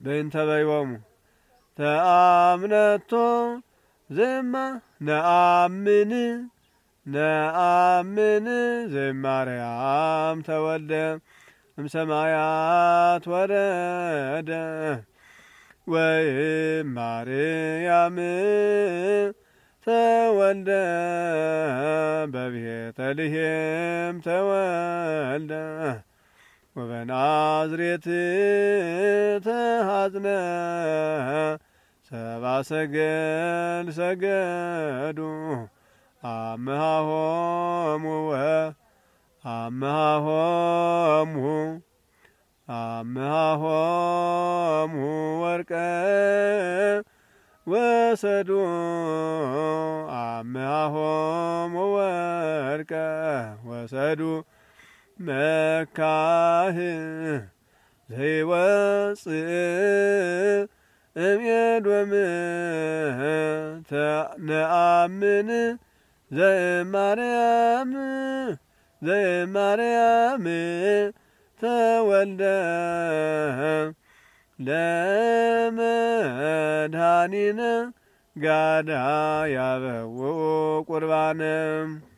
በእንተ በይቦሙ ተአምነቶ ዘማ ነአምን ዘማርያም ተወልደ እምሰማያት ወረደ ወማርያም ተወልደ በቤተልሔም ተወልደ ወበናዝሬት ተሐጽነ ሰብአ ሰገል ሰገዱ አምሃሆሙ ወርቀ ወሰዱ አምሃሆሙ ወርቀ ወሰዱ መካህ ዘይወፅእ እምኤዶም ነአምን ዘማርያም ተወልደ ለመድኃኒነ ጋዳ ያበው ቁርባነ